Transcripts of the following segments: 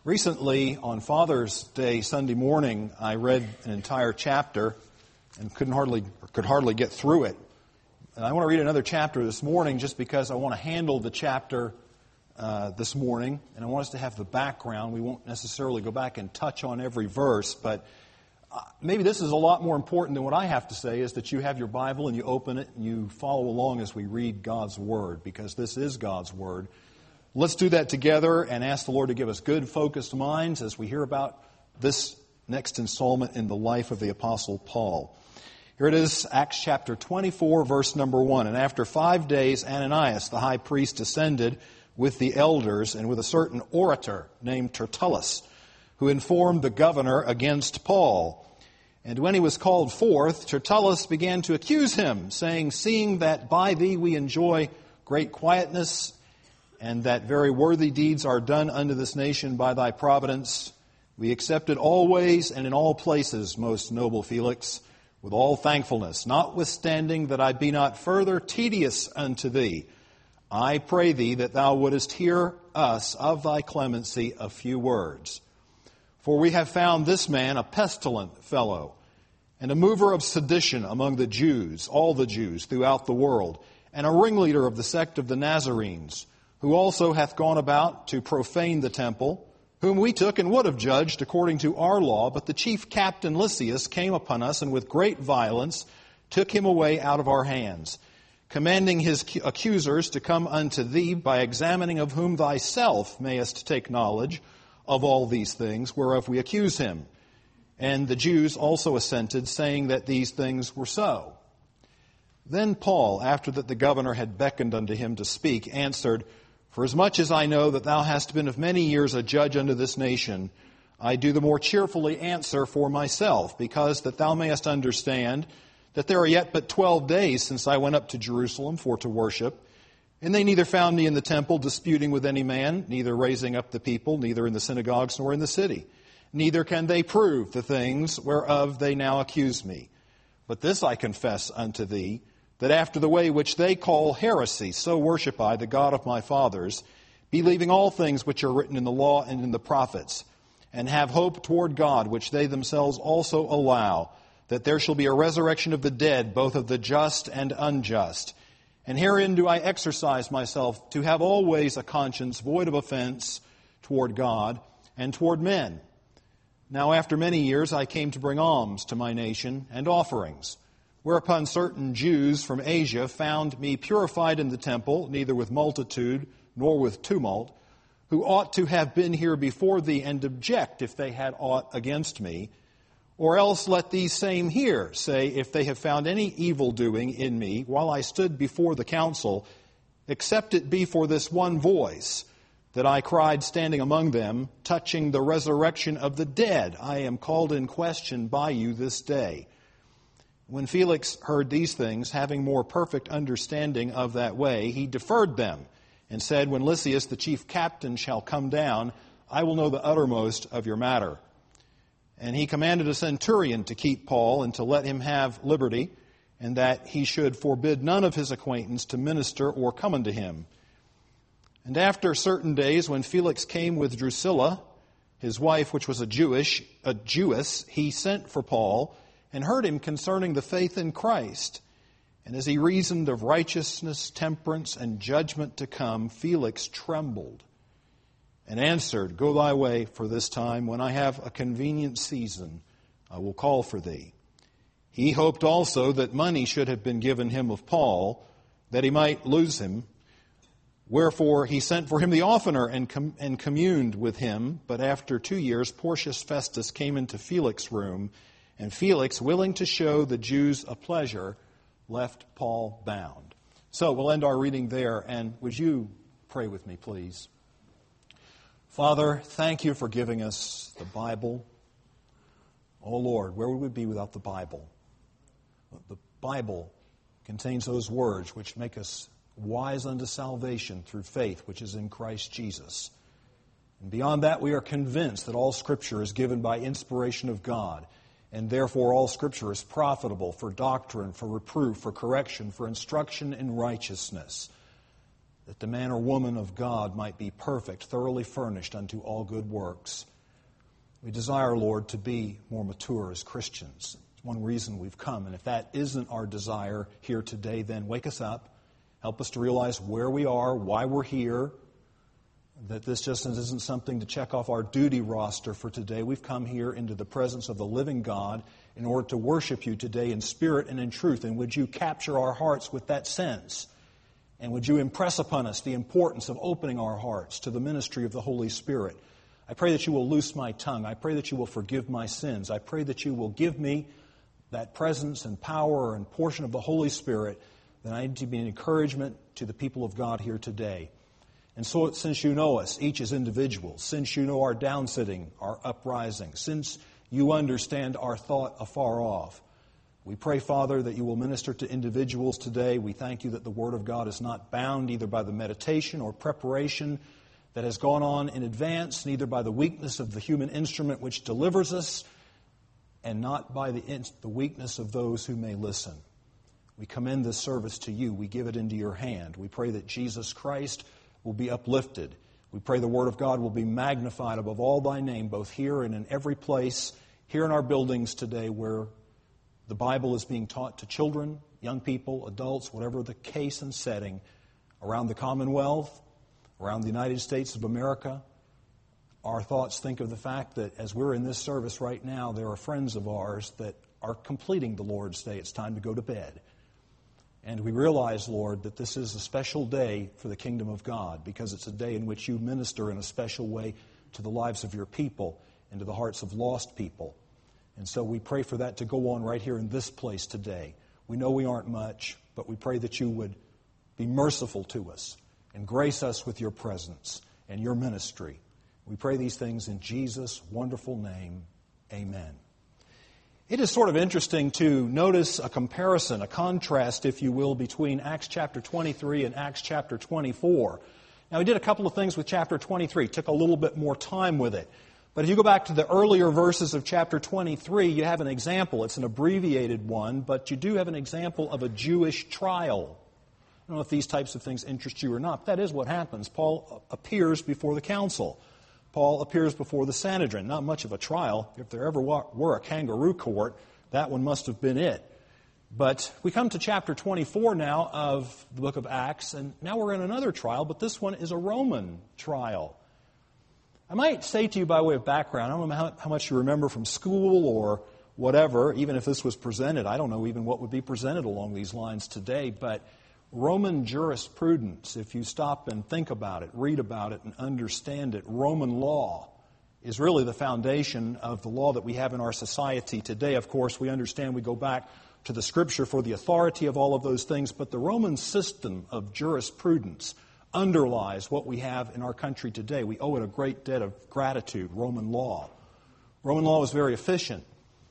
Recently, on Father's Day, Sunday morning, I read an entire chapter and could hardly get through it. And I want to read another chapter this morning just because I want to handle the chapter this morning, and I want us to have the background. We won't necessarily go back and touch on every verse, but maybe this is a lot more important than what I have to say, is that you have your Bible and you open it and you follow along as we read God's Word, because this is God's Word. Let's do that together and ask the Lord to give us good, focused minds as we hear about this next installment in the life of the Apostle Paul. Here it is, Acts chapter 24, verse number 1. And after 5 days, Ananias, the high priest, ascended with the elders and with a certain orator named Tertullus, who informed the governor against Paul. And when he was called forth, Tertullus began to accuse him, saying, "Seeing that by thee we enjoy great quietness, and that very worthy deeds are done unto this nation by thy providence, we accept it always and in all places, most noble Felix, with all thankfulness, notwithstanding that I be not further tedious unto thee. I pray thee that thou wouldest hear us of thy clemency a few words. For we have found this man a pestilent fellow, and a mover of sedition among the Jews, all the Jews throughout the world, and a ringleader of the sect of the Nazarenes, who also hath gone about to profane the temple, whom we took and would have judged according to our law, but the chief captain Lysias came upon us, and with great violence took him away out of our hands, commanding his accusers to come unto thee, by examining of whom thyself mayest take knowledge of all these things, whereof we accuse him. And the Jews also assented, saying that these things were so. Then Paul, after that the governor had beckoned unto him to speak, answered, Forasmuch as I know that thou hast been of many years a judge unto this nation, I do the more cheerfully answer for myself, because that thou mayest understand that there are yet but 12 days since I went up to Jerusalem for to worship, and they neither found me in the temple disputing with any man, neither raising up the people, neither in the synagogues nor in the city. Neither can they prove the things whereof they now accuse me. But this I confess unto thee, that after the way which they call heresy, so worship I the God of my fathers, believing all things which are written in the law and in the prophets, and have hope toward God, which they themselves also allow, that there shall be a resurrection of the dead, both of the just and unjust. And herein do I exercise myself to have always a conscience void of offense toward God and toward men. Now after many years I came to bring alms to my nation and offerings, whereupon certain Jews from Asia found me purified in the temple, neither with multitude nor with tumult, who ought to have been here before thee, and object if they had aught against me. Or else let these same here say, if they have found any evil doing in me while I stood before the council, except it be for this one voice, that I cried standing among them, touching the resurrection of the dead, I am called in question by you this day. When Felix heard these things, having more perfect understanding of that way, he deferred them, and said, When Lysias the chief captain shall come down, I will know the uttermost of your matter. And he commanded a centurion to keep Paul, and to let him have liberty, and that he should forbid none of his acquaintance to minister or come unto him. And after certain days, when Felix came with Drusilla, his wife, which was a Jewess, he sent for Paul, and heard him concerning the faith in Christ. And as he reasoned of righteousness, temperance, and judgment to come, Felix trembled and answered, Go thy way for this time. When I have a convenient season, I will call for thee. He hoped also that money should have been given him of Paul, that he might lose him. Wherefore he sent for him the oftener and communed with him. But after 2 years, Porcius Festus came into Felix's room, and Felix, willing to show the Jews a pleasure, left Paul bound. So we'll end our reading there, and would you pray with me, please? Father, thank you for giving us the Bible. Oh Lord, where would we be without the Bible? The Bible contains those words which make us wise unto salvation through faith which is in Christ Jesus. And beyond that, we are convinced that all Scripture is given by inspiration of God, and therefore all Scripture is profitable for doctrine, for reproof, for correction, for instruction in righteousness, that the man or woman of God might be perfect, thoroughly furnished unto all good works. We desire, Lord, to be more mature as Christians. It's one reason we've come. And if that isn't our desire here today, then wake us up. Help us to realize where we are, why we're here, that this just isn't something to check off our duty roster for today. We've come here into the presence of the living God in order to worship you today in spirit and in truth. And would you capture our hearts with that sense? And would you impress upon us the importance of opening our hearts to the ministry of the Holy Spirit? I pray that you will loose my tongue. I pray that you will forgive my sins. I pray that you will give me that presence and power and portion of the Holy Spirit that I need to be an encouragement to the people of God here today. And so since you know us, each as individuals, since you know our downsitting, our uprising, since you understand our thought afar off, we pray, Father, that you will minister to individuals today. We thank you that the Word of God is not bound either by the meditation or preparation that has gone on in advance, neither by the weakness of the human instrument which delivers us, and not by the weakness of those who may listen. We commend this service to you. We give it into your hand. We pray that Jesus Christ will be uplifted. We pray the Word of God will be magnified above all thy name, both here and in every place, here in our buildings today where the Bible is being taught to children, young people, adults, whatever the case and setting, around the Commonwealth, around the United States of America. Our thoughts think of the fact that as we're in this service right now, there are friends of ours that are completing the Lord's Day. It's time to go to bed. And we realize, Lord, that this is a special day for the kingdom of God because it's a day in which you minister in a special way to the lives of your people and to the hearts of lost people. And so we pray for that to go on right here in this place today. We know we aren't much, but we pray that you would be merciful to us and grace us with your presence and your ministry. We pray these things in Jesus' wonderful name. Amen. It is sort of interesting to notice a comparison, a contrast, if you will, between Acts chapter 23 and Acts chapter 24. Now, we did a couple of things with chapter 23. Took a little bit more time with it. But if you go back to the earlier verses of chapter 23, you have an example. It's an abbreviated one, but you do have an example of a Jewish trial. I don't know if these types of things interest you or not, but that is what happens. Paul appears before the council. Paul appears before the Sanhedrin. Not much of a trial. If there ever were a kangaroo court, that one must have been it. But we come to chapter 24 now of the book of Acts, and now we're in another trial, but this one is a Roman trial. I might say to you by way of background, I don't know how much you remember from school or whatever, even if this was presented. I don't know even what would be presented along these lines today, but Roman jurisprudence, if you stop and think about it, read about it, and understand it, Roman law is really the foundation of the law that we have in our society today. Of course, we understand we go back to the Scripture for the authority of all of those things, but the Roman system of jurisprudence underlies what we have in our country today. We owe it a great debt of gratitude, Roman law. Roman law was very efficient.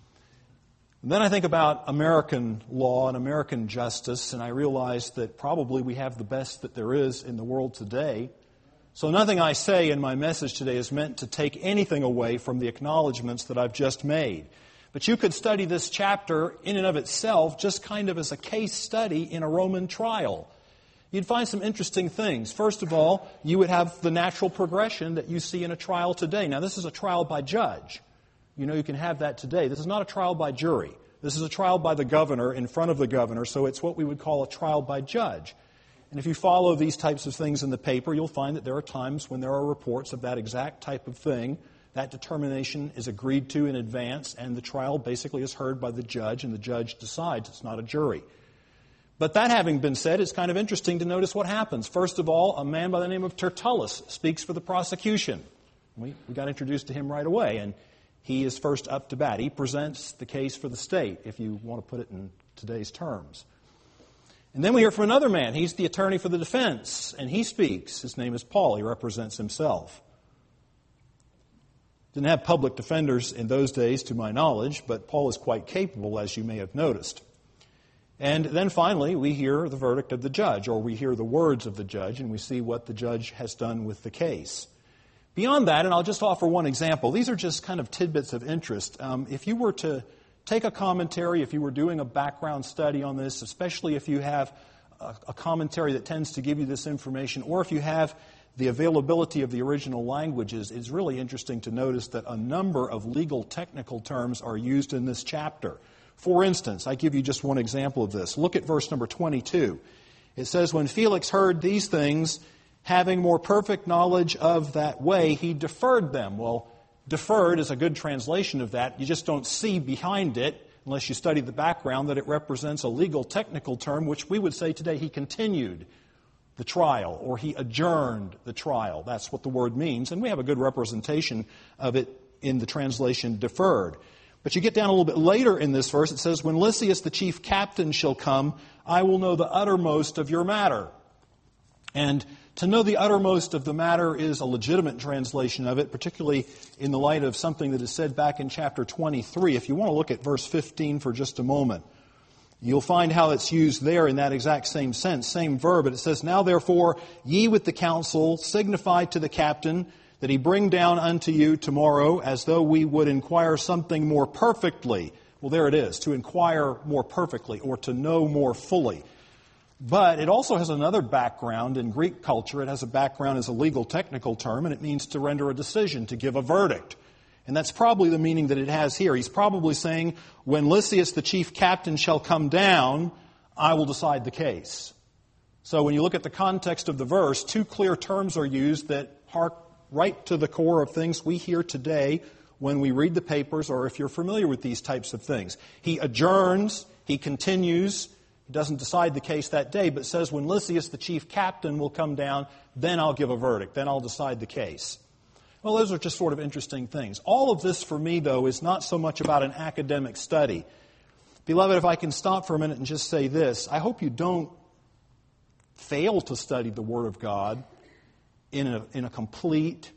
And then I think about American law and American justice, and I realize that probably we have the best that there is in the world today. So nothing I say in my message today is meant to take anything away from the acknowledgments that I've just made. But you could study this chapter in and of itself just kind of as a case study in a Roman trial. You'd find some interesting things. First of all, you would have the natural progression that you see in a trial today. Now, this is a trial by judge. You know you can have that today. This is not a trial by jury. This is a trial by the governor in front of the governor, so it's what we would call a trial by judge. And if you follow these types of things in the paper, you'll find that there are times when there are reports of that exact type of thing. That determination is agreed to in advance, and the trial basically is heard by the judge, and the judge decides. It's not a jury. But that having been said, it's kind of interesting to notice what happens. First of all, a man by the name of Tertullus speaks for the prosecution. We got introduced to him right away, and he is first up to bat. He presents the case for the state, if you want to put it in today's terms. And then we hear from another man. He's the attorney for the defense, and he speaks. His name is Paul. He represents himself. Didn't have public defenders in those days, to my knowledge, but Paul is quite capable, as you may have noticed. And then finally, we hear the verdict of the judge, or we hear the words of the judge, and we see what the judge has done with the case. Beyond that, and I'll just offer one example, these are just kind of tidbits of interest. If you were to take a commentary, if you were doing a background study on this, especially if you have a commentary that tends to give you this information, or if you have the availability of the original languages, it's really interesting to notice that a number of legal technical terms are used in this chapter. For instance, I give you just one example of this. Look at verse number 22. It says, when Felix heard these things, having more perfect knowledge of that way, he deferred them. Well, deferred is a good translation of that. You just don't see behind it, unless you study the background, that it represents a legal technical term, which we would say today he continued the trial, or he adjourned the trial. That's what the word means, and we have a good representation of it in the translation deferred. But you get down a little bit later in this verse, it says, when Lysias the chief captain shall come, I will know the uttermost of your matter. And to know the uttermost of the matter is a legitimate translation of it, particularly in the light of something that is said back in chapter 23. If you want to look at verse 15 for just a moment, you'll find how it's used there in that exact same sense, same verb. But it says, now therefore ye with the council signify to the captain that he bring down unto you tomorrow as though we would inquire something more perfectly. Well, there it is, to inquire more perfectly or to know more fully. But it also has another background in Greek culture. It has a background as a legal technical term, and it means to render a decision, to give a verdict. And that's probably the meaning that it has here. He's probably saying, when Lysias the chief captain shall come down, I will decide the case. So when you look at the context of the verse, two clear terms are used that hark right to the core of things we hear today when we read the papers, or if you're familiar with these types of things. He adjourns, he continues. He doesn't decide the case that day, but says when Lysias, the chief captain, will come down, then I'll give a verdict, then I'll decide the case. Well, those are just sort of interesting things. All of this for me, though, is not so much about an academic study. Beloved, if I can stop for a minute and just say this, I hope you don't fail to study the Word of God in a complete,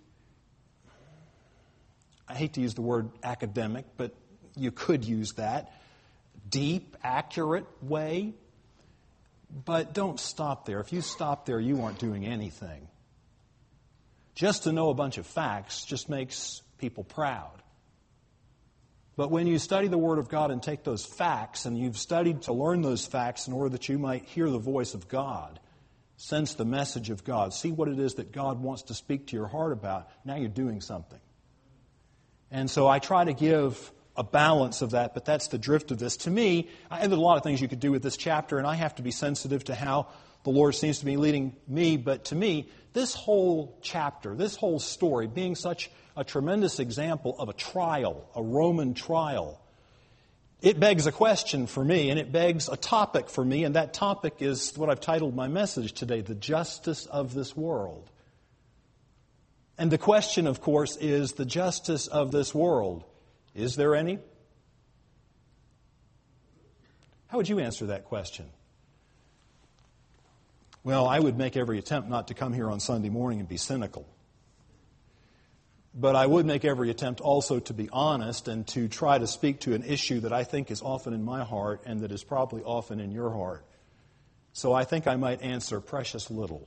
I hate to use the word academic, but you could use that, deep, accurate way. But don't stop there. If you stop there, you aren't doing anything. Just to know a bunch of facts just makes people proud. But when you study the Word of God and take those facts, and you've studied to learn those facts in order that you might hear the voice of God, sense the message of God, see what it is that God wants to speak to your heart about, now you're doing something. And so I try to give a balance of that, but that's the drift of this. To me, there's a lot of things you could do with this chapter, and I have to be sensitive to how the Lord seems to be leading me. But to me, this whole chapter, this whole story, being such a tremendous example of a trial, a Roman trial, it begs a question for me, and it begs a topic for me, and that topic is what I've titled my message today, the justice of this world. And the question, of course, is the justice of this world. Is there any? How would you answer that question? Well, I would make every attempt not to come here on Sunday morning and be cynical. But I would make every attempt also to be honest and to try to speak to an issue that I think is often in my heart and that is probably often in your heart. So I think I might answer precious little.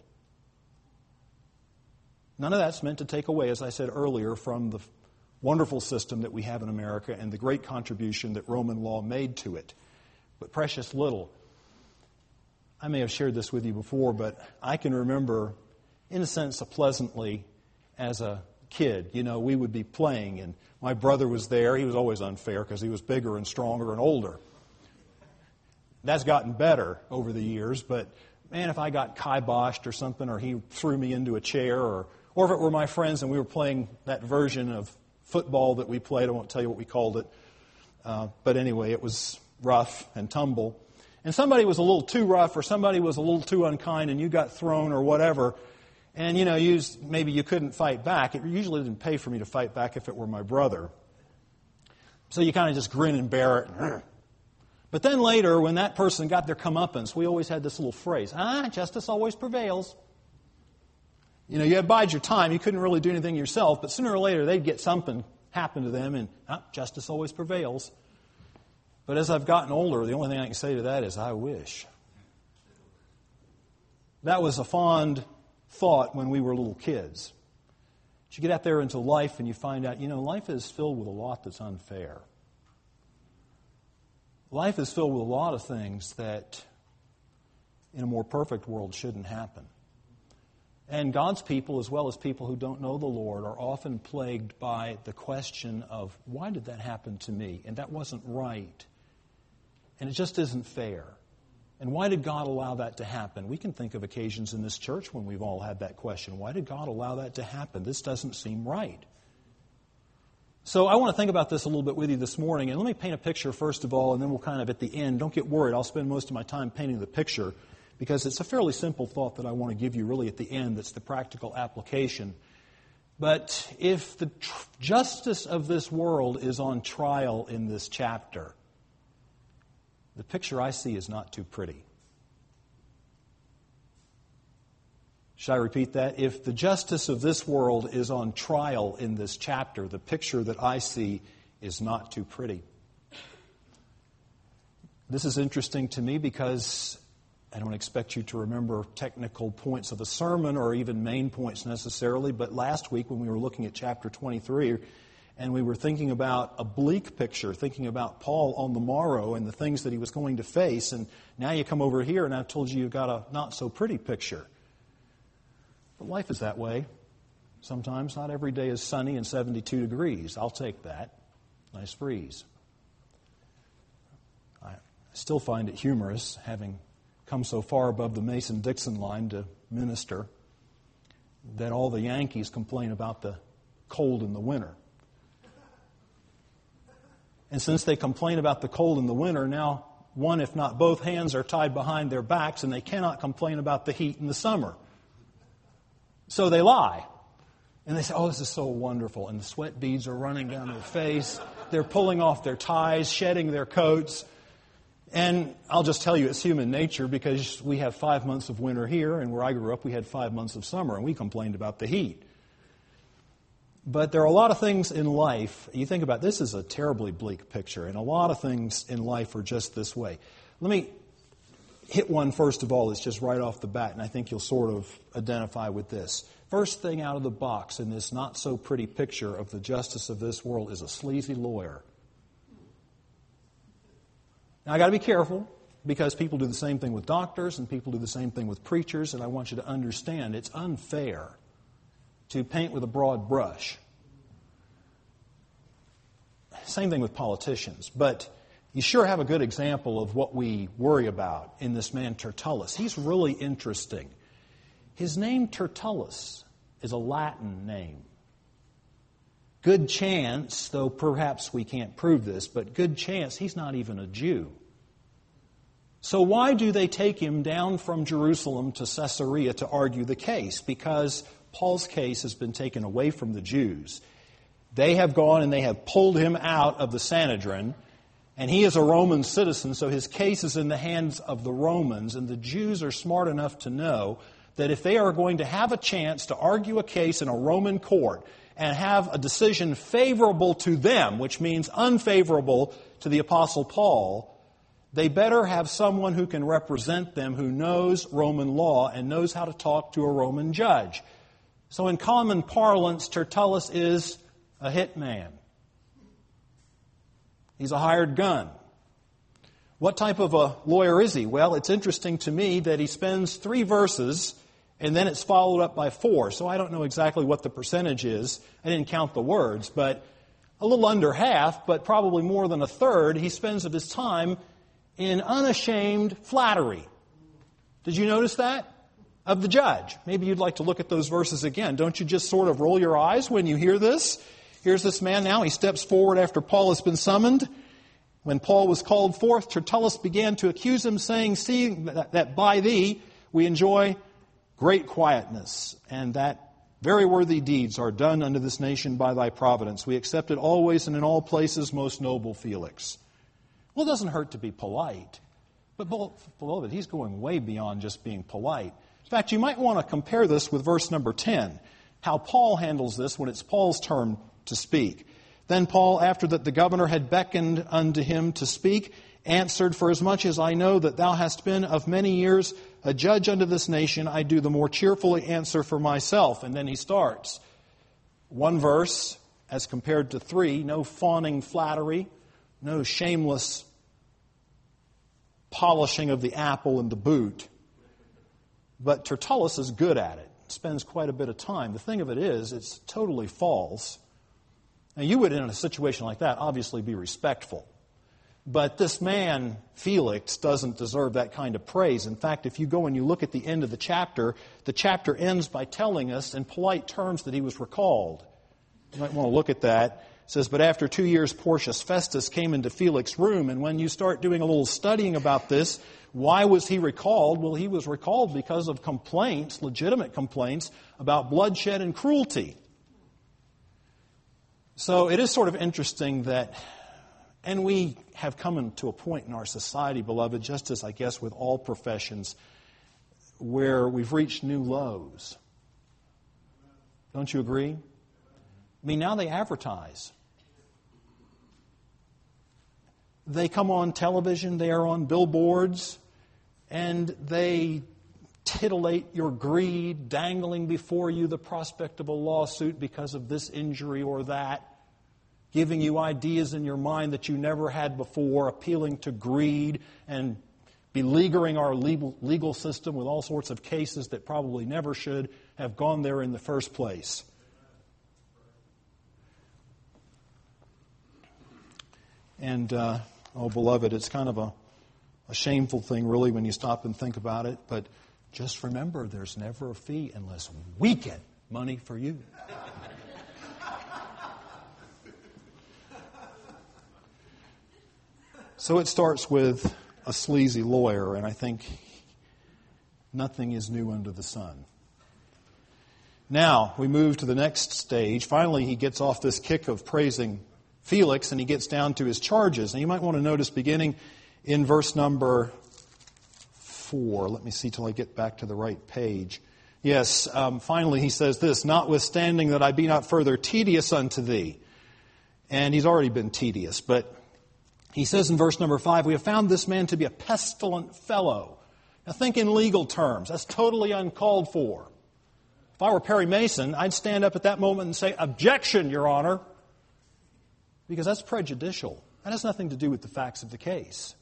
None of that's meant to take away, as I said earlier, from the wonderful system that we have in America and the great contribution that Roman law made to it. But precious little. I may have shared this with you before, but I can remember, in a sense, pleasantly, as a kid, we would be playing, and my brother was there. He was always unfair because he was bigger and stronger and older. That's gotten better over the years, but man, if I got kiboshed or something, or he threw me into a chair, or if it were my friends and we were playing that version of football that we played, I won't tell you what we called it, but anyway, it was rough and tumble. And somebody was a little too rough or somebody was a little too unkind and you got thrown or whatever, and maybe you couldn't fight back. It usually didn't pay for me to fight back if it were my brother. So you kind of just grin and bear it. But then later, when that person got their comeuppance, we always had this little phrase, justice always prevails. You had bide your time. You couldn't really do anything yourself, but sooner or later they'd get something happen to them, and justice always prevails. But as I've gotten older, the only thing I can say to that is, I wish. That was a fond thought when we were little kids. But you get out there into life and you find out, life is filled with a lot that's unfair. Life is filled with a lot of things that in a more perfect world shouldn't happen. And God's people, as well as people who don't know the Lord, are often plagued by the question of, why did that happen to me? And that wasn't right. And it just isn't fair. And why did God allow that to happen? We can think of occasions in this church when we've all had that question. Why did God allow that to happen? This doesn't seem right. So I want to think about this a little bit with you this morning. And let me paint a picture first of all, and then we'll kind of at the end, don't get worried, I'll spend most of my time painting the picture, because it's a fairly simple thought that I want to give you really at the end that's the practical application. But if the justice of this world is on trial in this chapter, the picture I see is not too pretty. Should I repeat that? If the justice of this world is on trial in this chapter, the picture that I see is not too pretty. This is interesting to me because I don't expect you to remember technical points of the sermon or even main points necessarily, but last week when we were looking at chapter 23 and we were thinking about a bleak picture, thinking about Paul on the morrow and the things that he was going to face, and now you come over here and I've told you you've got a not so pretty picture. But life is that way. Sometimes not every day is sunny and 72 degrees. I'll take that. Nice breeze. I still find it humorous, having come so far above the Mason-Dixon line to minister, that all the Yankees complain about the cold in the winter. And since they complain about the cold in the winter, now one, if not both hands are tied behind their backs, and they cannot complain about the heat in the summer. So they lie. And they say, oh, this is so wonderful. And the sweat beads are running down their face. They're pulling off their ties, shedding their coats. And I'll just tell you, it's human nature, because we have 5 months of winter here, and where I grew up, we had 5 months of summer, and we complained about the heat. But there are a lot of things in life, you think about, this is a terribly bleak picture, and a lot of things in life are just this way. Let me hit one first of all that's just right off the bat, and I think you'll sort of identify with this. First thing out of the box in this not so pretty picture of the justice of this world is a sleazy lawyer. Now, I've got to be careful, because people do the same thing with doctors and people do the same thing with preachers, and I want you to understand it's unfair to paint with a broad brush. Same thing with politicians, but you sure have a good example of what we worry about in this man Tertullus. He's really interesting. His name Tertullus is a Latin name. Good chance, though perhaps we can't prove this, but good chance he's not even a Jew. So why do they take him down from Jerusalem to Caesarea to argue the case? Because Paul's case has been taken away from the Jews. They have gone and they have pulled him out of the Sanhedrin, and he is a Roman citizen, so his case is in the hands of the Romans, and the Jews are smart enough to know that if they are going to have a chance to argue a case in a Roman court and have a decision favorable to them, which means unfavorable to the Apostle Paul, they better have someone who can represent them who knows Roman law and knows how to talk to a Roman judge. So in common parlance, Tertullus is a hitman. He's a hired gun. What type of a lawyer is he? Well, it's interesting to me that he spends 3 verses and then it's followed up by 4. So I don't know exactly what the percentage is. I didn't count the words, but a little under half, but probably more than a third, he spends of his time in unashamed flattery. Did you notice that? Of the judge. Maybe you'd like to look at those verses again. Don't you just sort of roll your eyes when you hear this? Here's this man now. He steps forward after Paul has been summoned. When Paul was called forth, Tertullus began to accuse him, saying, "See that by thee we enjoy great quietness, and that very worthy deeds are done unto this nation by thy providence. We accept it always and in all places, most noble Felix." Well, it doesn't hurt to be polite. But, beloved, he's going way beyond just being polite. In fact, you might want to compare this with verse number 10, how Paul handles this when it's Paul's turn to speak. Then Paul, after that the governor had beckoned unto him to speak, answered, "For as much as I know that thou hast been of many years a judge unto this nation, I do the more cheerfully answer for myself." And then he starts. 1 verse as compared to 3, no fawning flattery, no shameless polishing of the apple in the boot. But Tertullus is good at it, spends quite a bit of time. The thing of it is, it's totally false. Now, you would, in a situation like that, obviously be respectful. But this man, Felix, doesn't deserve that kind of praise. In fact, if you go and you look at the end of the chapter ends by telling us in polite terms that he was recalled. You might want to look at that. It says, but after 2 years, Porcius Festus came into Felix's room. And when you start doing a little studying about this, why was he recalled? Well, he was recalled because of complaints, legitimate complaints, about bloodshed and cruelty. So it is sort of interesting that, and we have come to a point in our society, beloved, just as I guess with all professions, where we've reached new lows. Don't you agree? I mean, now they advertise. They come on television, they are on billboards, and they titillate your greed, dangling before you the prospect of a lawsuit because of this injury or that, giving you ideas in your mind that you never had before, appealing to greed and beleaguering our legal system with all sorts of cases that probably never should have gone there in the first place. And, beloved, it's kind of a shameful thing, really, when you stop and think about it. But just remember, there's never a fee unless we get money for you. So it starts with a sleazy lawyer, and I think nothing is new under the sun. Now, we move to the next stage. Finally, he gets off this kick of praising Felix, and he gets down to his charges. And you might want to notice beginning in verse number 4. Let me see till I get back to the right page. Yes, finally he says this, notwithstanding that I be not further tedious unto thee. And he's already been tedious, but he says in verse number 5, we have found this man to be a pestilent fellow. Now think in legal terms. That's totally uncalled for. If I were Perry Mason, I'd stand up at that moment and say, objection, Your Honor. Because that's prejudicial. That has nothing to do with the facts of the case.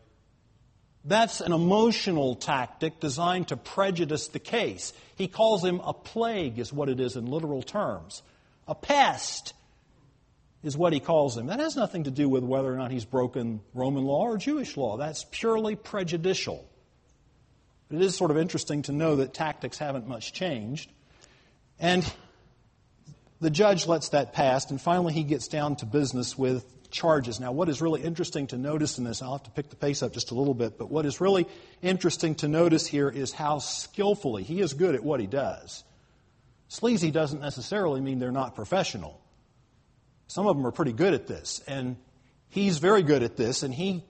That's an emotional tactic designed to prejudice the case. He calls him a plague, is what it is in literal terms. A pest is what he calls him. That has nothing to do with whether or not he's broken Roman law or Jewish law. That's purely prejudicial. But it is sort of interesting to know that tactics haven't much changed. And the judge lets that pass, and finally he gets down to business with charges. Now, what is really interesting to notice in this, I'll have to pick the pace up just a little bit, but what is really interesting to notice here is how skillfully he is good at what he does. Sleazy doesn't necessarily mean they're not professional. Some of them are pretty good at this, and he's very good at this, and he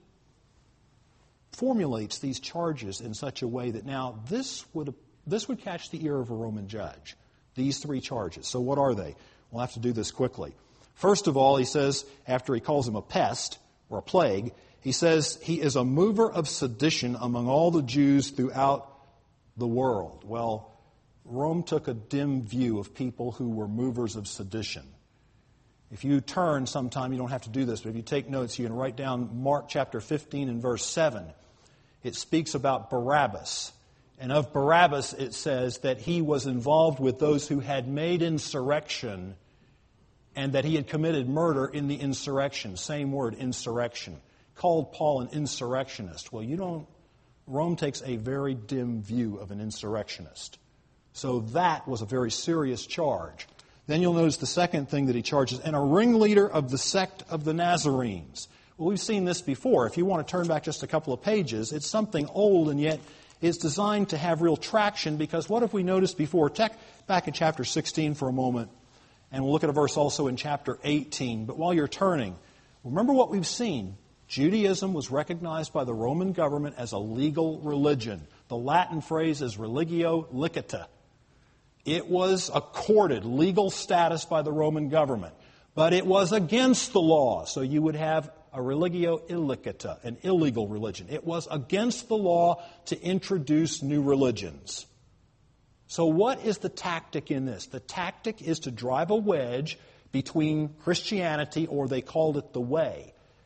formulates these charges in such a way that now this would catch the ear of a Roman judge. These 3 charges. So what are they? We'll have to do this quickly. First of all, he says, after he calls him a pest or a plague, he says he is a mover of sedition among all the Jews throughout the world. Well, Rome took a dim view of people who were movers of sedition. If you turn sometime, you don't have to do this, but if you take notes, you can write down Mark chapter 15 and verse 7. It speaks about Barabbas. And of Barabbas, it says that he was involved with those who had made insurrection and that he had committed murder in the insurrection. Same word, insurrection. Called Paul an insurrectionist. Well, Rome takes a very dim view of an insurrectionist. So that was a very serious charge. Then you'll notice the second thing that he charges, and a ringleader of the sect of the Nazarenes. Well, we've seen this before. If you want to turn back just a couple of pages, it's something old and yet it's designed to have real traction, because what have we noticed before? Check back in chapter 16 for a moment, and we'll look at a verse also in chapter 18. But while you're turning, remember what we've seen. Judaism was recognized by the Roman government as a legal religion. The Latin phrase is religio licita. It was accorded legal status by the Roman government, but it was against the law. So you would have a religio illicita, an illegal religion. It was against the law to introduce new religions. So what is the tactic in this? The tactic is to drive a wedge between Christianity, or they called it the way,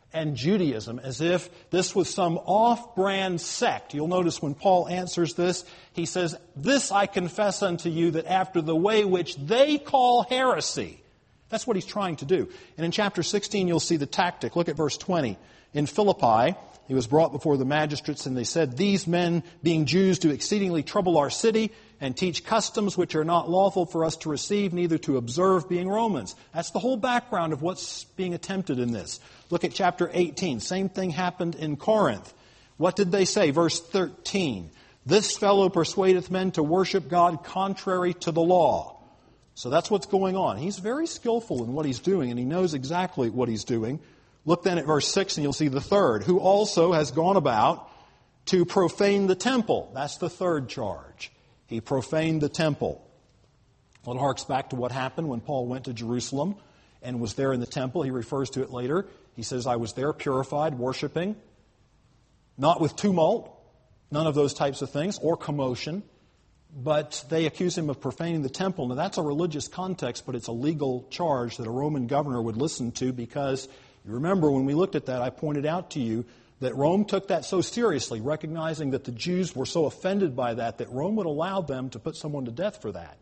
and Judaism, as if this was some off-brand sect. You'll notice when Paul answers this, he says, "This I confess unto you, that after the way which they call heresy." That's what he's trying to do. And in chapter 16, you'll see the tactic. Look at verse 20. In Philippi, he was brought before the magistrates, and they said, "These men, being Jews, do exceedingly trouble our city, and teach customs which are not lawful for us to receive, neither to observe, being Romans." That's the whole background of what's being attempted in this. Look at chapter 18. Same thing happened in Corinth. What did they say? Verse 13. "This fellow persuadeth men to worship God contrary to the law." So that's what's going on. He's very skillful in what he's doing, and he knows exactly what he's doing. Look then at verse 6, and you'll see the third. "Who also has gone about to profane the temple." That's the third charge. He profaned the temple. Well, it harks back to what happened when Paul went to Jerusalem and was there in the temple. He refers to it later. He says, "I was there purified, worshiping, not with tumult," none of those types of things, or commotion. But they accuse him of profaning the temple. Now, that's a religious context, but it's a legal charge that a Roman governor would listen to, because you remember when we looked at that, I pointed out to you that Rome took that so seriously, recognizing that the Jews were so offended by that Rome would allow them to put someone to death for that.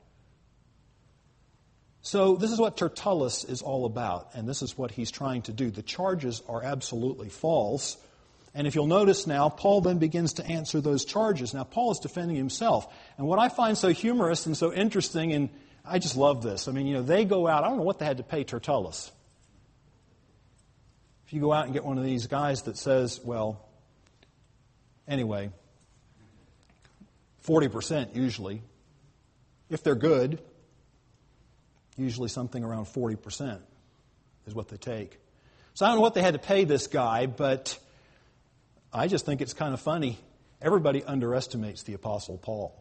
So this is what Tertullus is all about, and this is what he's trying to do. The charges are absolutely false. And if you'll notice now, Paul then begins to answer those charges. Now, Paul is defending himself. And what I find so humorous and so interesting, and I just love this. I mean, they go out. I don't know what they had to pay Tertullus. If you go out and get one of these guys that says, well, anyway, 40% usually, if they're good, usually something around 40% is what they take. So I don't know what they had to pay this guy, but I just think it's kind of funny. Everybody underestimates the Apostle Paul.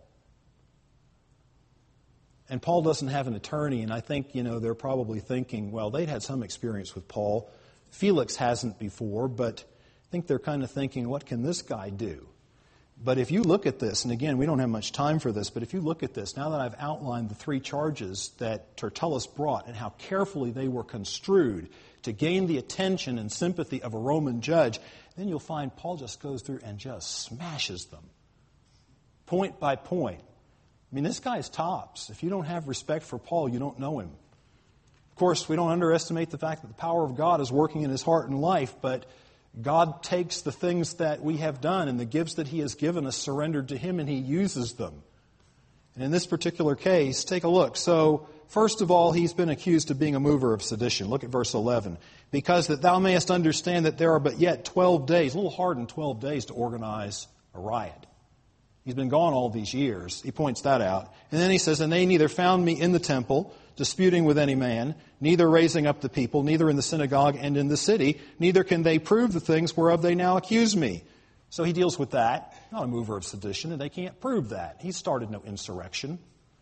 And Paul doesn't have an attorney, and I think, they're probably thinking, well, they'd had some experience with Paul. Felix hasn't before, but I think they're kind of thinking, what can this guy do? But if you look at this, and again, we don't have much time for this, but if you look at this, now that I've outlined the three charges that Tertullus brought and how carefully they were construed to gain the attention and sympathy of a Roman judge, then you'll find Paul just goes through and just smashes them, point by point. I mean, this guy's tops. If you don't have respect for Paul, you don't know him. Of course, we don't underestimate the fact that the power of God is working in his heart and life, but God takes the things that we have done and the gifts that he has given us surrendered to him, and he uses them. And in this particular case, take a look. So, first of all, he's been accused of being a mover of sedition. Look at verse 11. "Because that thou mayest understand that there are but yet 12 days, a little hard in 12 days to organize a riot. He's been gone all these years. He points that out. And then he says, "And they neither found me in the temple, disputing with any man, neither raising up the people, neither in the synagogue and in the city, neither can they prove the things whereof they now accuse me." So he deals with that. Not a mover of sedition, and they can't prove that. He started no insurrection.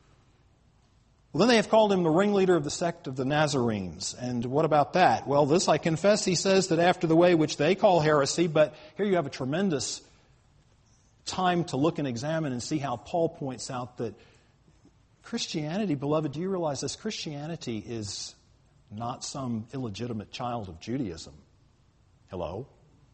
Well, then they have called him the ringleader of the sect of the Nazarenes. And what about that? Well, this I confess, he says, that after the way which they call heresy, but here you have a tremendous time to look and examine and see how Paul points out that Christianity, beloved, do you realize this? Christianity is not some illegitimate child of Judaism. Hello?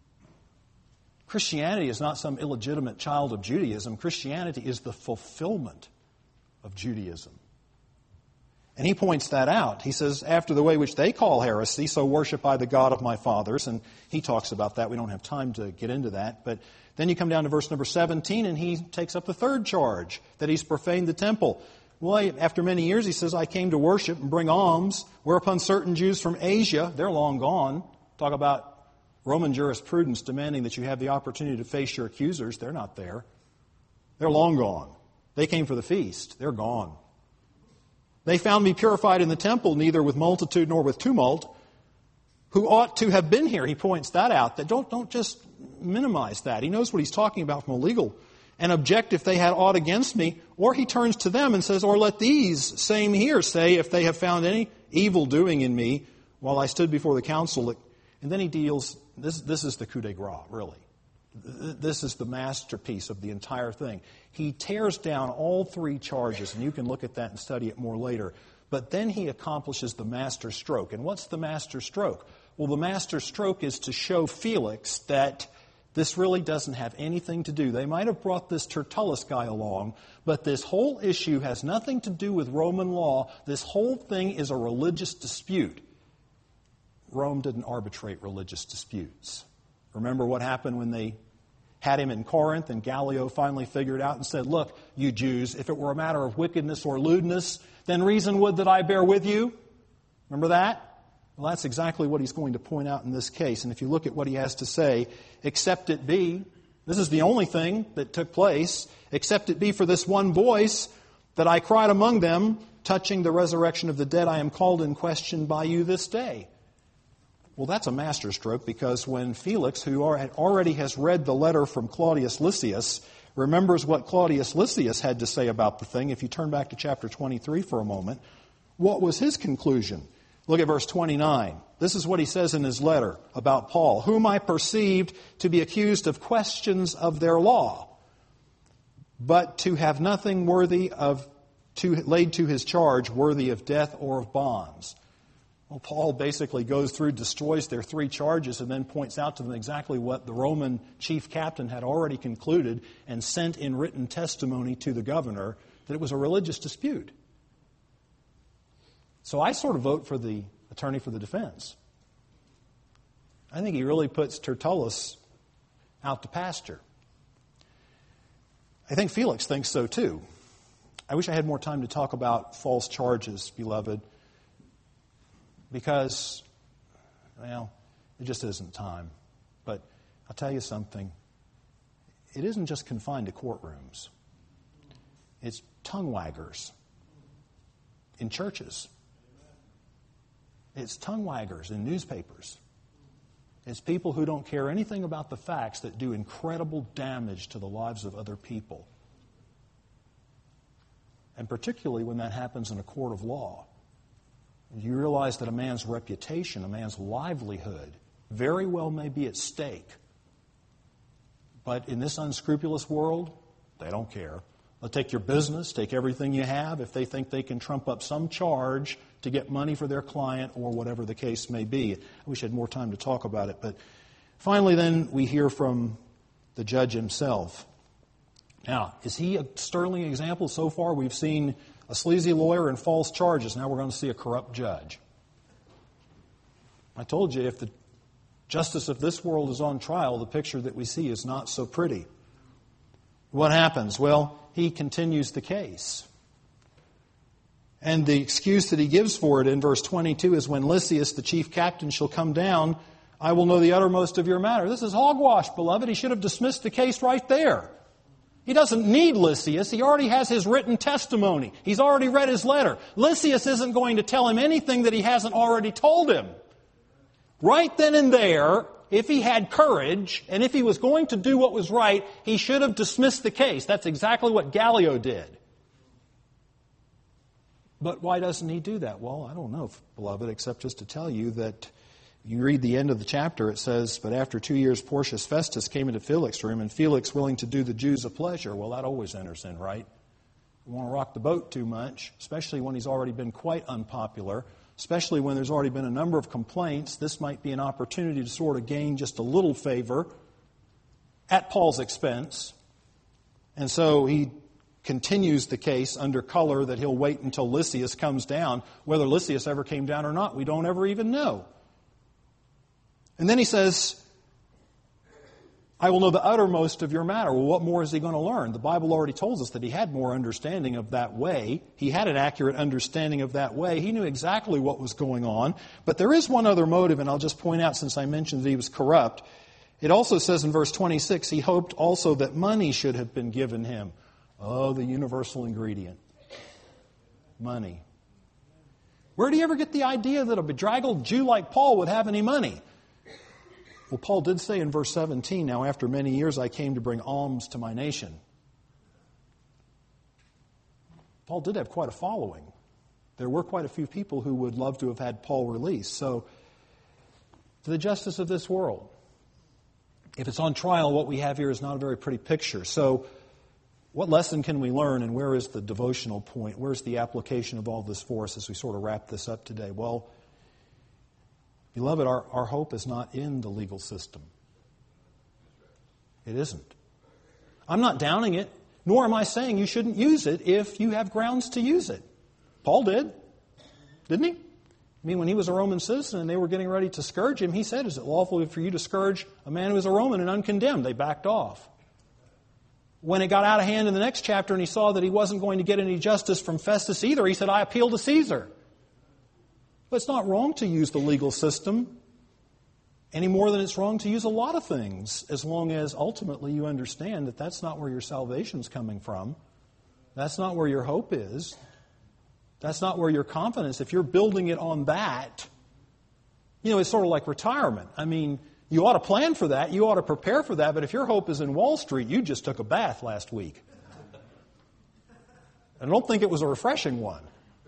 Christianity is not some illegitimate child of Judaism. Christianity is the fulfillment of Judaism. And he points that out. He says, after the way which they call heresy, so worship I the God of my fathers. And he talks about that. We don't have time to get into that. But then you come down to verse number 17, and he takes up the third charge, that he's profaned the temple. Well, after many years, he says, "I came to worship and bring alms, whereupon certain Jews from Asia," they're long gone. Talk about Roman jurisprudence demanding that you have the opportunity to face your accusers. They're not there. They're long gone. They came for the feast. They're gone. "They found me purified in the temple, neither with multitude nor with tumult, who ought to have been here." He points that out. That don't just minimize that. He knows what he's talking about from a legal and object if they had aught against me. Or he turns to them and says, "Or let these same here say, if they have found any evil doing in me while I stood before the council." And then he deals, this is the coup de grace, really. This is the masterpiece of the entire thing. He tears down all three charges, and you can look at that and study it more later. But then he accomplishes the master stroke. And what's the master stroke? Well, the master stroke is to show Felix that this really doesn't have anything to do. They might have brought this Tertullus guy along, but this whole issue has nothing to do with Roman law. This whole thing is a religious dispute. Rome didn't arbitrate religious disputes. Remember what happened when they had him in Corinth and Gallio finally figured out and said, look, you Jews, if it were a matter of wickedness or lewdness, then reason would that I bear with you. Remember that? Well, that's exactly what he's going to point out in this case. And if you look at what he has to say, except it be, this is the only thing that took place, except it be for this one voice that I cried among them, touching the resurrection of the dead, I am called in question by you this day. Well, that's a masterstroke, because when Felix, who already has read the letter from Claudius Lysias, remembers what Claudius Lysias had to say about the thing, if you turn back to chapter 23 for a moment, what was his conclusion? Look at verse 29. This is what he says in his letter about Paul, whom I perceived to be accused of questions of their law, but to have nothing laid to his charge worthy of death or of bonds. Well, Paul basically goes through, destroys their three charges, and then points out to them exactly what the Roman chief captain had already concluded and sent in written testimony to the governor, that it was a religious dispute. So I sort of vote for the attorney for the defense. I think he really puts Tertullus out to pasture. I think Felix thinks so too. I wish I had more time to talk about false charges, beloved, because, well, it just isn't time. But I'll tell you something. It isn't just confined to courtrooms. It's tongue waggers in churches. It's tongue waggers in newspapers. It's people who don't care anything about the facts that do incredible damage to the lives of other people. And particularly when that happens in a court of law. You realize that a man's reputation, a man's livelihood, very well may be at stake. But in this unscrupulous world, they don't care. They'll take your business, take everything you have, if they think they can trump up some charge to get money for their client or whatever the case may be. I wish I had more time to talk about it. But finally then, we hear from the judge himself. Now, is he a sterling example? So far we've seen a sleazy lawyer and false charges. Now we're going to see a corrupt judge. I told you, if the justice of this world is on trial, the picture that we see is not so pretty. What happens? Well, he continues the case. And the excuse that he gives for it in verse 22 is, when Lysias, the chief captain, shall come down, I will know the uttermost of your matter. This is hogwash, beloved. He should have dismissed the case right there. He doesn't need Lysias. He already has his written testimony. He's already read his letter. Lysias isn't going to tell him anything that he hasn't already told him. Right then and there, if he had courage, and if he was going to do what was right, he should have dismissed the case. That's exactly what Gallio did. But why doesn't he do that? Well, I don't know, beloved, except just to tell you that you read the end of the chapter, it says, but after 2 years Porcius Festus came into Felix's room, and Felix willing to do the Jews a pleasure. Well, that always enters in, right? You want to rock the boat too much, especially when he's already been quite unpopular, especially when there's already been a number of complaints. This might be an opportunity to sort of gain just a little favor at Paul's expense. And so he continues the case under color that he'll wait until Lysias comes down. Whether Lysias ever came down or not, we don't ever even know. And then he says, I will know the uttermost of your matter. Well, what more is he going to learn? The Bible already tells us that he had more understanding of that way. He had an accurate understanding of that way. He knew exactly what was going on. But there is one other motive, and I'll just point out, since I mentioned that he was corrupt. It also says in verse 26, he hoped also that money should have been given him. Oh, the universal ingredient. Money. Where do you ever get the idea that a bedraggled Jew like Paul would have any money? Well, Paul did say in verse 17, now after many years I came to bring alms to my nation. Paul did have quite a following. There were quite a few people who would love to have had Paul released. So, to the justice of this world, if it's on trial, what we have here is not a very pretty picture. So, what lesson can we learn, and where is the devotional point? Where's the application of all this for us as we sort of wrap this up today? Well, Beloved, our hope is not in the legal system. It isn't. I'm not downing it, nor am I saying you shouldn't use it if you have grounds to use it. Paul did, didn't he? I mean, when he was a Roman citizen and they were getting ready to scourge him, he said, "Is it lawful for you to scourge a man who is a Roman and uncondemned?" They backed off. When it got out of hand in the next chapter and he saw that he wasn't going to get any justice from Festus either, he said, "I appeal to Caesar." But it's not wrong to use the legal system any more than it's wrong to use a lot of things, as long as ultimately you understand that that's not where your salvation's coming from. That's not where your hope is. That's not where your confidence, if you're building it on that, it's sort of like retirement. I mean, you ought to plan for that, you ought to prepare for that, but if your hope is in Wall Street, you just took a bath last week. I don't think it was a refreshing one.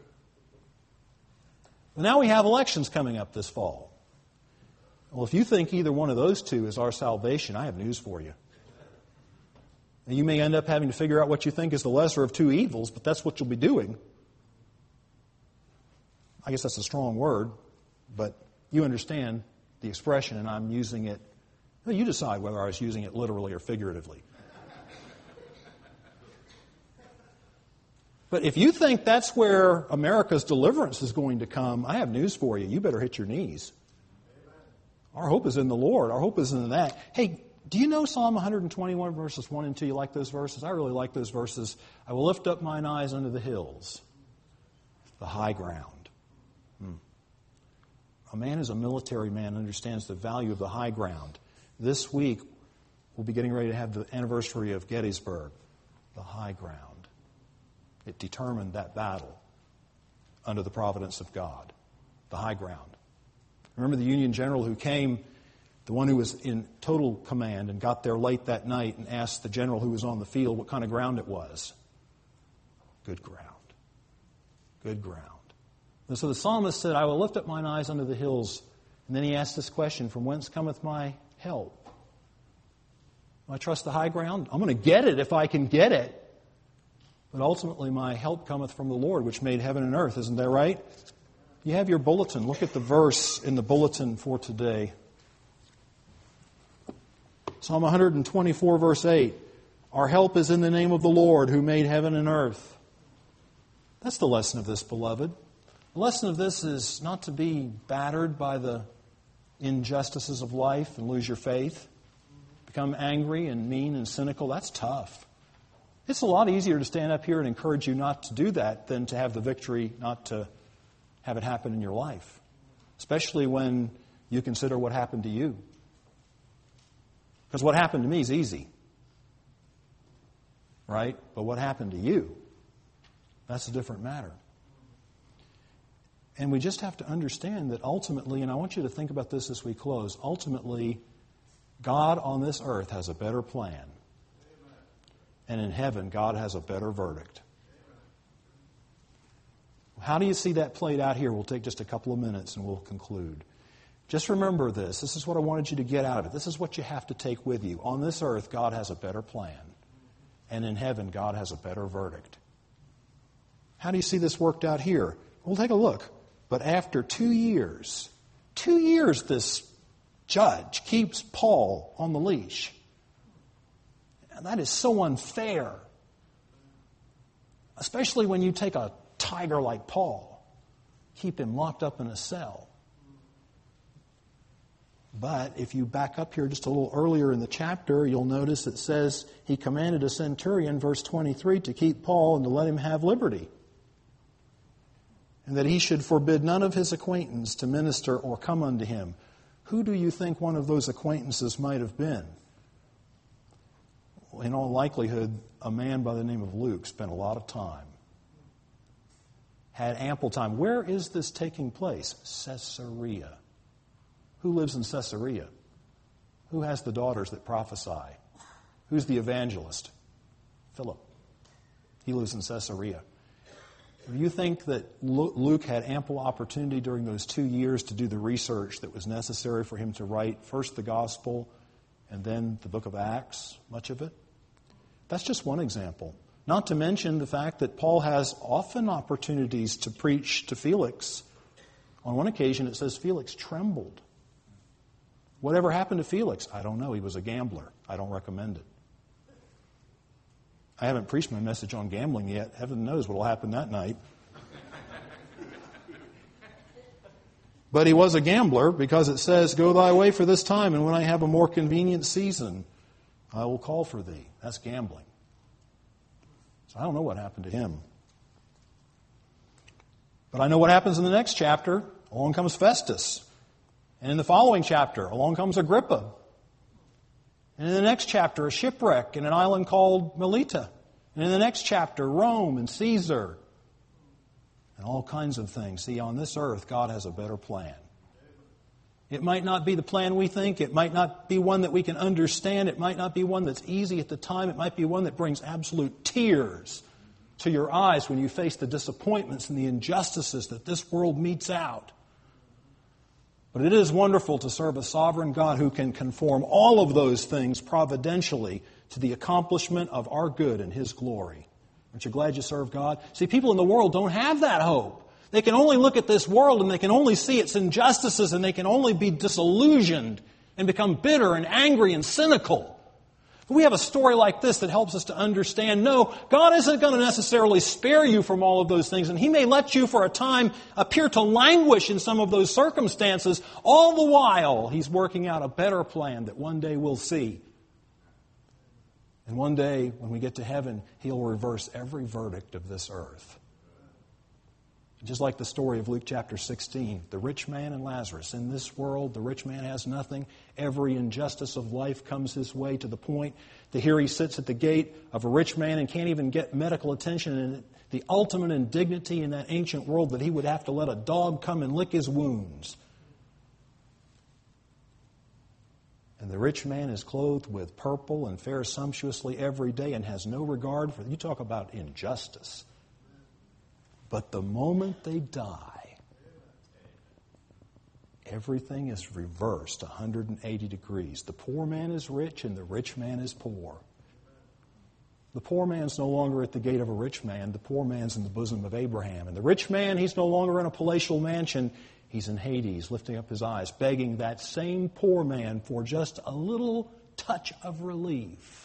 But now we have elections coming up this fall. Well, if you think either one of those two is our salvation, I have news for you. And you may end up having to figure out what you think is the lesser of two evils, but that's what you'll be doing. I guess that's a strong word, but you understand the expression, and I'm using it. Well, you decide whether I was using it literally or figuratively. But if you think that's where America's deliverance is going to come, I have news for you. You better hit your knees. Our hope is in the Lord. Our hope is in that. Hey, do you know Psalm 121 verses 1 and 2? You like those verses? I really like those verses. "I will lift up mine eyes unto the hills, the high ground." A man who's a military man understands the value of the high ground. This week, we'll be getting ready to have the anniversary of Gettysburg, the high ground. It determined that battle under the providence of God, the high ground. Remember the Union general who came, the one who was in total command and got there late that night and asked the general who was on the field what kind of ground it was. Good ground. Good ground. And so the psalmist said, "I will lift up mine eyes unto the hills." And then he asked this question, "From whence cometh my help?" Do I trust the high ground? I'm going to get it if I can get it. But ultimately my help cometh from the Lord, which made heaven and earth. Isn't that right? You have your bulletin. Look at the verse in the bulletin for today. Psalm 124, verse 8. "Our help is in the name of the Lord, who made heaven and earth." That's the lesson of this, beloved. The lesson of this is not to be battered by the injustices of life and lose your faith, become angry and mean and cynical. That's tough. It's a lot easier to stand up here and encourage you not to do that than to have the victory not to have it happen in your life, especially when you consider what happened to you. Because what happened to me is easy, right? But what happened to you, that's a different matter. And we just have to understand that ultimately, and I want you to think about this as we close, ultimately, God on this earth has a better plan. And in heaven, God has a better verdict. How do you see that played out here? We'll take just a couple of minutes and we'll conclude. Just remember this. This is what I wanted you to get out of it. This is what you have to take with you. On this earth, God has a better plan. And in heaven, God has a better verdict. How do you see this worked out here? We'll take a look. But after 2 years, this judge keeps Paul on the leash. And that is so unfair. Especially when you take a tiger like Paul, keep him locked up in a cell. But if you back up here just a little earlier in the chapter, you'll notice it says he commanded a centurion, verse 23, to keep Paul and to let him have liberty, and that he should forbid none of his acquaintance to minister or come unto him. Who do you think one of those acquaintances might have been? Well, in all likelihood, a man by the name of Luke spent a lot of time. Had ample time. Where is this taking place? Caesarea. Who lives in Caesarea? Who has the daughters that prophesy? Who's the evangelist? Philip. He lives in Caesarea. Do you think that Luke had ample opportunity during those 2 years to do the research that was necessary for him to write first the gospel and then the book of Acts, much of it? That's just one example. Not to mention the fact that Paul has often opportunities to preach to Felix On one occasion, it says Felix trembled. Whatever happened to Felix? I don't know. He was a gambler. I don't recommend it. I haven't preached my message on gambling yet. Heaven knows what will happen that night. But he was a gambler because it says, go thy way for this time, and when I have a more convenient season, I will call for thee. That's gambling. So I don't know what happened to him. But I know what happens in the next chapter. Along comes Festus. And in the following chapter, along comes Agrippa. And in the next chapter, a shipwreck in an island called Melita. And in the next chapter, Rome and Caesar. And all kinds of things. See, on this earth, God has a better plan. It might not be the plan we think. It might not be one that we can understand. It might not be one that's easy at the time. It might be one that brings absolute tears to your eyes when you face the disappointments and the injustices that this world metes out. But it is wonderful to serve a sovereign God who can conform all of those things providentially to the accomplishment of our good and His glory. Aren't you glad you serve God? See, people in the world don't have that hope. They can only look at this world and they can only see its injustices and they can only be disillusioned and become bitter and angry and cynical. But we have a story like this that helps us to understand, no, God isn't going to necessarily spare you from all of those things, and He may let you for a time appear to languish in some of those circumstances. All the while, He's working out a better plan that one day we'll see. And one day, when we get to heaven, He'll reverse every verdict of this earth. Just like the story of Luke chapter 16, the rich man and Lazarus. In this world, the rich man has nothing. Every injustice of life comes his way to the point that here he sits at the gate of a rich man and can't even get medical attention. And the ultimate indignity in that ancient world that he would have to let a dog come and lick his wounds. And the rich man is clothed with purple and fares sumptuously every day and has no regard for... You talk about injustice. But the moment they die, everything is reversed 180 degrees. The poor man is rich and the rich man is poor. The poor man's no longer at the gate of a rich man. The poor man's in the bosom of Abraham. And the rich man, he's no longer in a palatial mansion. He's in Hades, lifting up his eyes, begging that same poor man for just a little touch of relief.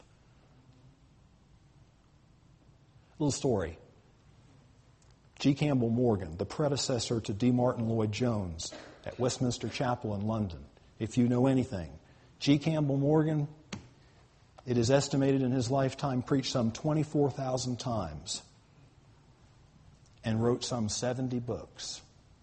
Little story. G. Campbell Morgan, the predecessor to D. Martin Lloyd-Jones at Westminster Chapel in London. If you know anything, G. Campbell Morgan, it is estimated in his lifetime, preached some 24,000 times and wrote some 70 books.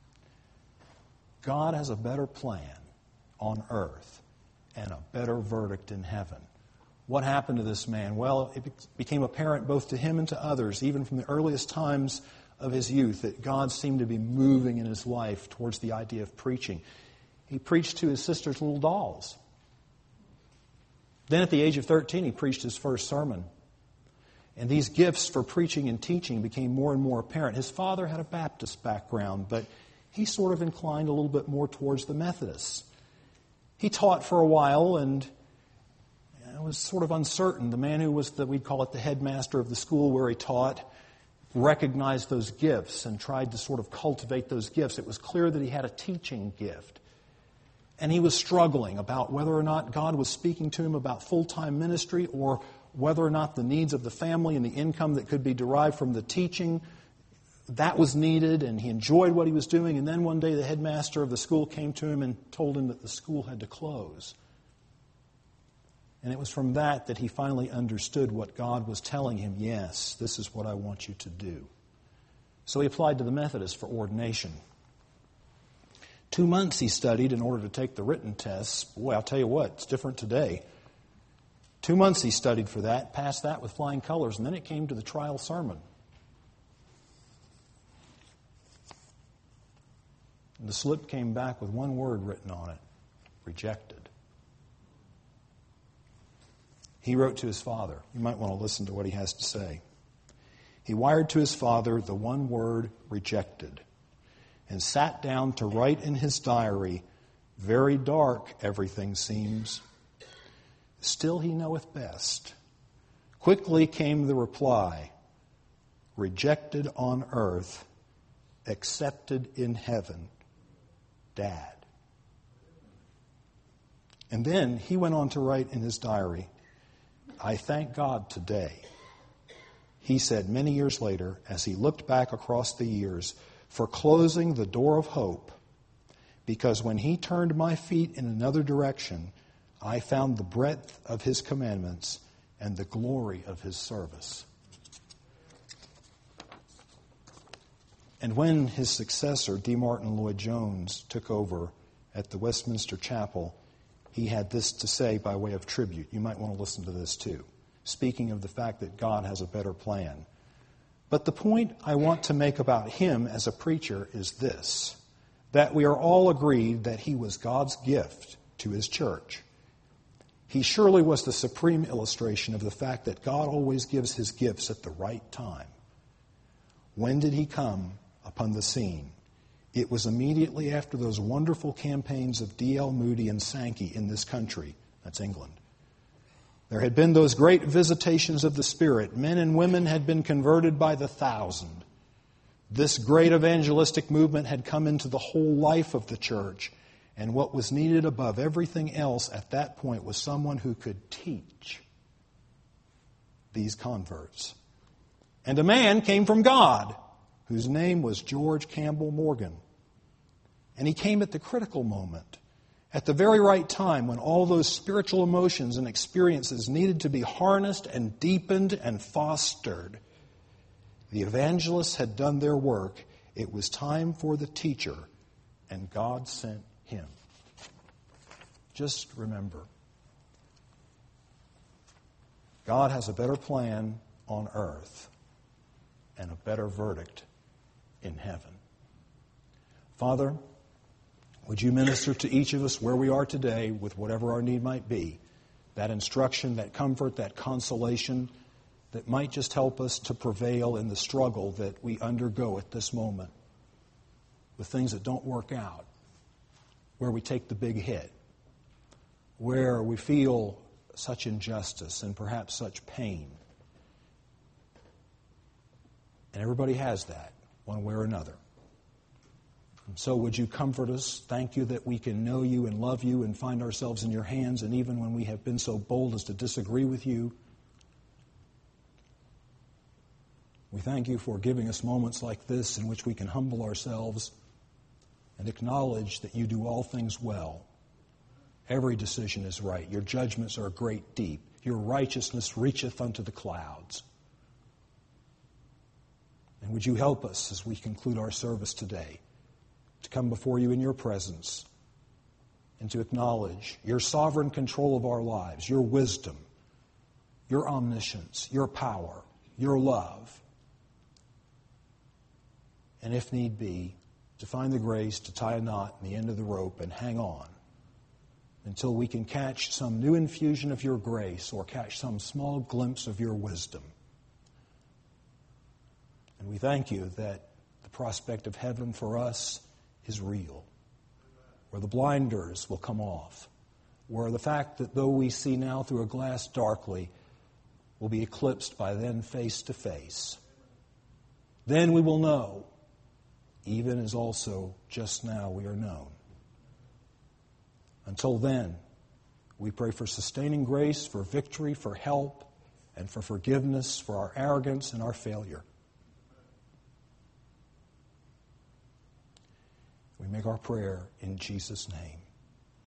God has a better plan on earth and a better verdict in heaven. What happened to this man? Well, it became apparent both to him and to others, even from the earliest times of his youth, that God seemed to be moving in his life towards the idea of preaching. He preached to his sister's little dolls. Then at the age of 13, he preached his first sermon. And these gifts for preaching and teaching became more and more apparent. His father had a Baptist background, but he sort of inclined a little bit more towards the Methodists. He taught for a while and it was sort of uncertain. The man who was we'd call it the headmaster of the school where he taught, recognized those gifts and tried to sort of cultivate those gifts. It was clear that he had a teaching gift. And he was struggling about whether or not God was speaking to him about full-time ministry or whether or not the needs of the family and the income that could be derived from the teaching, that was needed, and he enjoyed what he was doing. And then one day the headmaster of the school came to him and told him that the school had to close. And it was from that he finally understood what God was telling him. Yes, this is what I want you to do. So he applied to the Methodists for ordination. 2 months he studied in order to take the written tests. Boy, I'll tell you what, it's different today. 2 months he studied for that, passed that with flying colors, and then it came to the trial sermon. And the slip came back with one word written on it: rejected. He wrote to his father. You might want to listen to what he has to say. He wired to his father the one word, rejected, and sat down to write in his diary, very dark everything seems. Still he knoweth best. Quickly came the reply, rejected on earth, accepted in heaven. Dad. And then he went on to write in his diary, I thank God today, he said many years later, as he looked back across the years, for closing the door of hope, because when he turned my feet in another direction, I found the breadth of his commandments and the glory of his service. And when his successor, D. Martin Lloyd-Jones, took over at the Westminster Chapel, he had this to say by way of tribute. You might want to listen to this too, speaking of the fact that God has a better plan. But the point I want to make about him as a preacher is this, that we are all agreed that he was God's gift to his church. He surely was the supreme illustration of the fact that God always gives his gifts at the right time. When did he come upon the scene? It was immediately after those wonderful campaigns of D.L. Moody and Sankey in this country. That's England. There had been those great visitations of the Spirit. Men and women had been converted by the thousand. This great evangelistic movement had come into the whole life of the church. And what was needed above everything else at that point was someone who could teach these converts. And a man came from God, whose name was George Campbell Morgan. And he came at the critical moment, at the very right time when all those spiritual emotions and experiences needed to be harnessed and deepened and fostered. The evangelists had done their work. It was time for the teacher, and God sent him. Just remember, God has a better plan on earth and a better verdict in heaven. Father, would you minister to each of us where we are today with whatever our need might be, that instruction, that comfort, that consolation that might just help us to prevail in the struggle that we undergo at this moment with things that don't work out, where we take the big hit, where we feel such injustice and perhaps such pain. And everybody has that, one way or another. And so would you comfort us? Thank you that we can know you and love you and find ourselves in your hands, and even when we have been so bold as to disagree with you, we thank you for giving us moments like this in which we can humble ourselves and acknowledge that you do all things well. Every decision is right. Your judgments are great deep. Your righteousness reacheth unto the clouds. And would you help us as we conclude our service today to come before you in your presence and to acknowledge your sovereign control of our lives, your wisdom, your omniscience, your power, your love, and if need be, to find the grace to tie a knot in the end of the rope and hang on until we can catch some new infusion of your grace or catch some small glimpse of your wisdom. And we thank you that the prospect of heaven for us is real, where the blinders will come off, where the fact that though we see now through a glass darkly will be eclipsed by then face to face. Then we will know, even as also just now we are known. Until then, we pray for sustaining grace, for victory, for help, and for forgiveness for our arrogance and our failure. We make our prayer in Jesus' name.